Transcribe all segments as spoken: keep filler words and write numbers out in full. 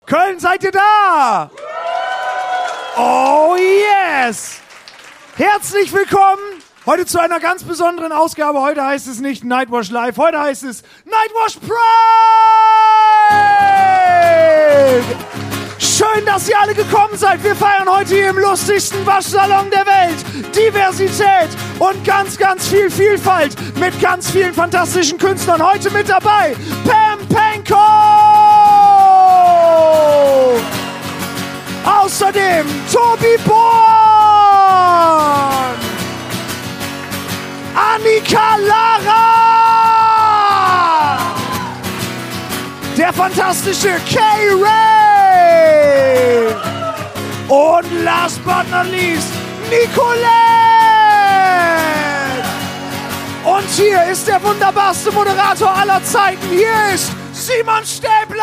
Köln, seid ihr da? Oh yes! Herzlich willkommen heute zu einer ganz besonderen Ausgabe. Heute heißt es nicht Nightwash Live, heute heißt es Nightwash Pride! Schön, dass ihr alle gekommen seid. Wir feiern heute hier im lustigsten Waschsalon der Welt. Diversität und ganz, ganz viel Vielfalt mit ganz vielen fantastischen Künstlern. Heute mit dabei Pam Penko! Außerdem Tobi Born! Annika Lara! Der fantastische K-Ray! Und last but not least, Nicolette! Und hier ist der wunderbarste Moderator aller Zeiten. Hier ist Simon Stäblein!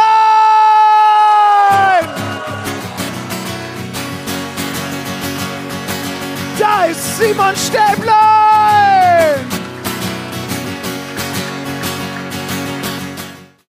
Da ist Simon Stäblein!